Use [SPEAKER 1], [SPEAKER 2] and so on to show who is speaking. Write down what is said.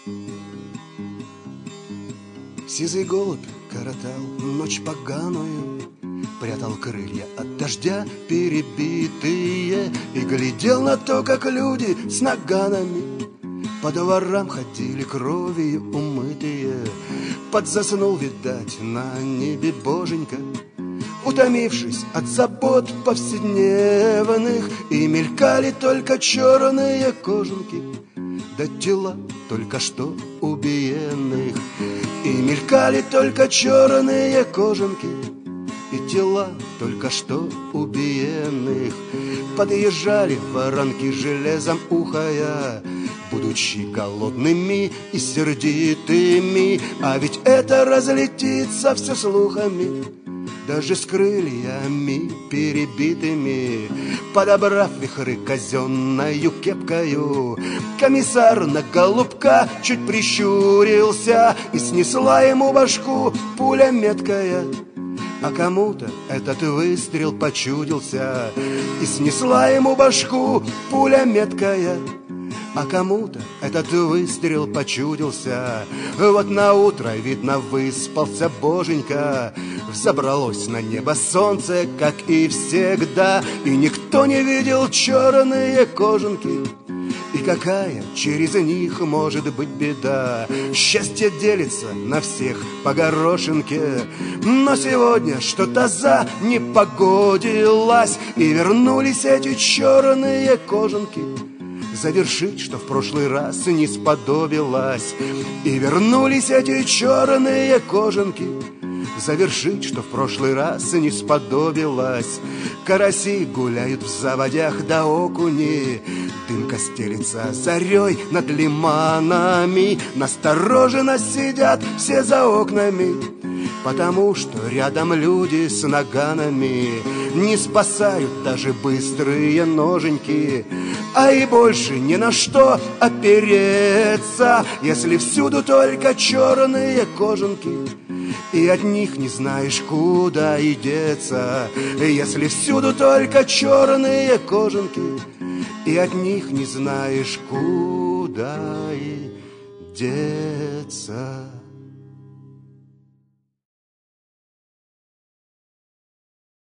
[SPEAKER 1] Сизый голубь коротал ночь поганую, прятал крылья от дождя перебитые и глядел на то, как люди с наганами по дворам ходили кровью умытые. Подзаснул, видать, на небе боженька, утомившись от забот повседневных, и мелькали только черные кожанки, да тела только что убиенных. И мелькали только черные кожанки и тела только что убиенных. Подъезжали воронки железом ухая, будучи голодными и сердитыми. А ведь это разлетится все слухами, даже с крыльями перебитыми. Подобрав вихры казенною кепкою, комиссар на голубка чуть прищурился, и снесла ему башку пуля меткая. А кому-то этот выстрел почудился, и снесла ему башку пуля меткая. А кому-то этот выстрел почудился. Вот наутро, видно, выспался боженька, взобралось на небо солнце, как и всегда, и никто не видел черные кожанки. И какая через них может быть беда? Счастье делится на всех по горошинке, но сегодня что-то занепогодилось, и вернулись эти черные кожанки завершить, что в прошлый раз не сподобилось. И вернулись эти черные кожанки завершить, что в прошлый раз не сподобилось. Караси гуляют в заводях да окуни, дымка стелится зарей над лиманами. Настороженно сидят все за окнами, потому что рядом люди с наганами. Не спасают даже быстрые ноженьки, а и больше ни на что опереться, если всюду только черные кожанки, и от них не знаешь, куда и деться. Если всюду только черные кожанки, и от них не знаешь, куда и деться.